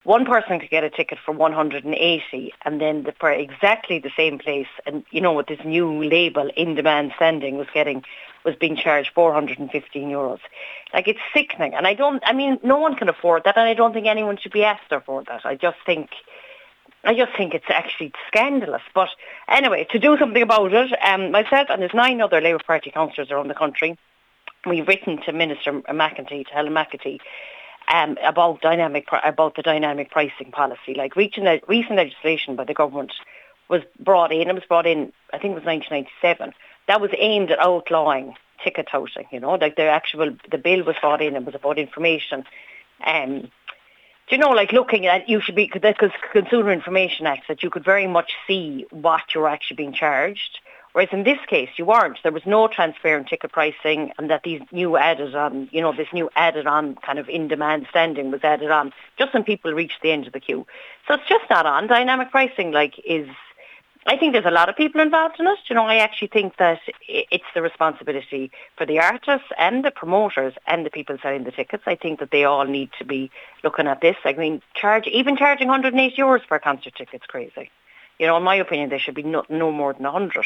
one person could get a ticket for 180, and then for exactly the same place, and with this new label, in-demand standing, was being charged €415. Like, it's sickening, and no one can afford that, and I don't think anyone should be asked to afford that. I just think it's actually scandalous. But anyway, to do something about it, myself and there's 9 other Labour Party councillors around the country, we've written to Minister McEntee, to Helen McEntee, about the dynamic pricing policy. Like, recent legislation by the government was brought in. It was brought in, I think it was 1997. That was aimed at outlawing ticket touting. Like the bill was brought in and was about information. Looking at, because Consumer Information Act, that you could very much see what you're actually being charged. Whereas in this case, you weren't. There was no transparent ticket pricing, and that these new added on, this new added on kind of in-demand standing was added on just when people reached the end of the queue. So it's just not on. Dynamic pricing, I think there's a lot of people involved in it. I actually think that it's the responsibility for the artists and the promoters and the people selling the tickets. I think that they all need to be looking at this. I mean, charging €180 for a concert ticket's crazy. In my opinion, they should be no more than 100.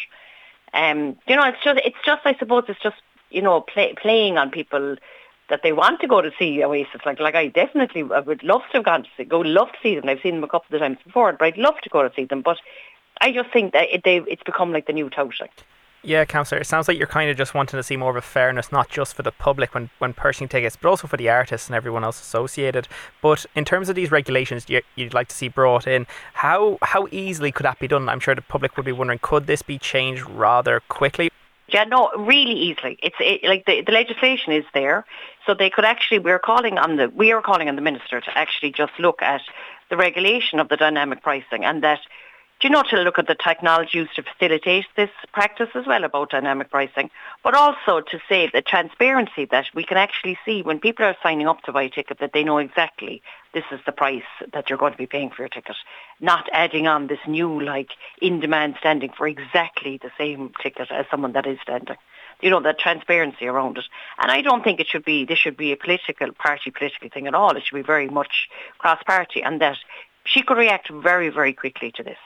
I suppose it's just playing on people that they want to go to see Oasis. Like I would love to have gone to love to see them. I've seen them a couple of times before, but I'd love to go to see them. But I just think that it's become like the new touting. Yeah, Councillor, it sounds like you're kind of just wanting to see more of a fairness, not just for the public when purchasing tickets, but also for the artists and everyone else associated. But in terms of these regulations you'd like to see brought in, how easily could that be done? I'm sure the public would be wondering, could this be changed rather quickly? Yeah, no, really easily. The legislation is there, so they could actually. We are calling on the minister to actually just look at the regulation of the dynamic pricing, and that. To look at the technology used to facilitate this practice as well about dynamic pricing, but also to say the transparency that we can actually see when people are signing up to buy a ticket that they know exactly this is the price that you're going to be paying for your ticket, not adding on this new in-demand standing for exactly the same ticket as someone that is standing. The transparency around it. And I don't think this should be a political thing at all. It should be very much cross-party, and that she could react very, very quickly to this.